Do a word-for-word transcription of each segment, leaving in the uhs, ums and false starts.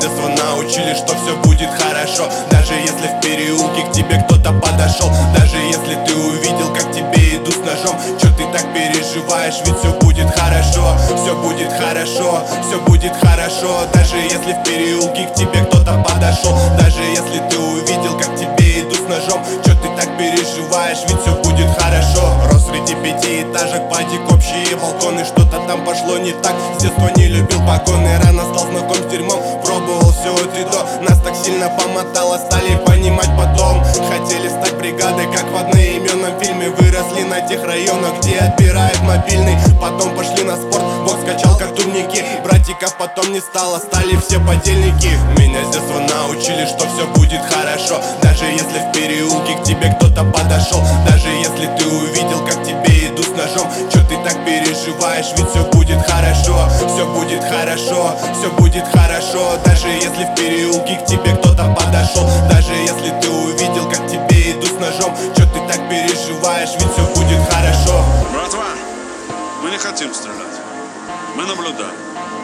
детства научили, что все будет хорошо. Даже если в переулке к тебе кто-то подошел, даже если ты увидел, как тебе идут с ножом, чё ты так переживаешь, ведь все будет хорошо. Все будет хорошо, все будет хорошо. Даже если в переулке к тебе кто-то подошел, даже если ты увидел, как тебе идут с ножом, чё ты так переживаешь, ведь все будет хорошо. Рос среди пятиэтажек, падик, общие балконы, что-то там пошло не так. С детства не любил погоны, рано стал знаком с дерьмом, пробовал все от и до. Нас так сильно помотало, стали понимать потом. Хотели стать бригадой, как в одноименном фильме. Выросли на тех районах, где отбирают мобильный. Потом пошли на спорт, бокс качал как турники. Братиков потом не стало, стали все подельники. Меня с детства научили, что все будет хорошо. Даже если в переулке к тебе кто-то подошел, даже если ты увидел, как тебе идут с ножом, чё ты так переживаешь, ведь все будет хорошо. Все будет хорошо, все будет хорошо. Даже если в переулке к тебе кто-то подошел, даже если ты увидел, как тебе идут с ножом, чё ты так переживаешь, ведь все будет хорошо. Братва, мы не хотим стрелять, мы наблюдаем.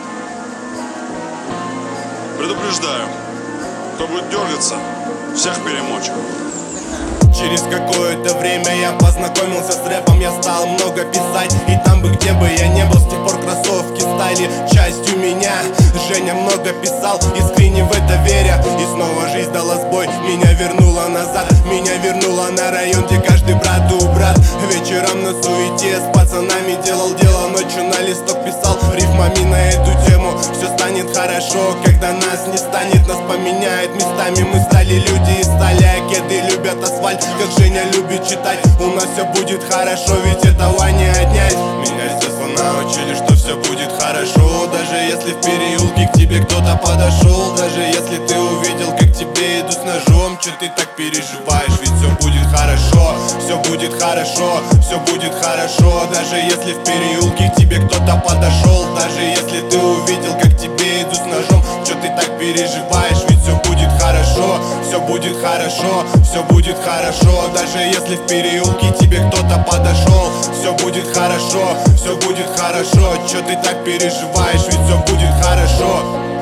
Предупреждаю, кто будет дергаться, всех перемочим. Через какое-то время я познакомился с рэпом, я стал много писать. И там бы, где бы я не был, с тех пор кроссовки стали частью меня. Женя много писал, искренне в это веря. И снова жизнь дала сбой, меня вернула назад. Меня вернула на район, где каждый брат у брат. Вечером на суете с пацанами делал дело, ночью на листок писал рифмами на эту тему. Все станет хорошо, когда нас не станет, нас поменяет местами. Мы стали люди и стали, а кеды любят асфальт, как Женя любит читать. У нас все будет хорошо, ведь этого не отнять. Меня с детства научили, что все будет хорошо. Даже если в переулке к тебе кто-то подошел, даже если ты увидел, как тебе идут с ножом, чё ты так переживаешь, ведь все будет хорошо. Все будет хорошо, все будет хорошо. Даже если в переулке к тебе кто-то подошел, даже если ты увидел, как тебе идут с ножом, чё ты так переживаешь, ведь все будет хорошо. Все будет хорошо, все будет хорошо. Даже если в переулке тебе кто-то подошел, все будет хорошо, все будет хорошо. Чё ты так переживаешь, ведь все будет хорошо.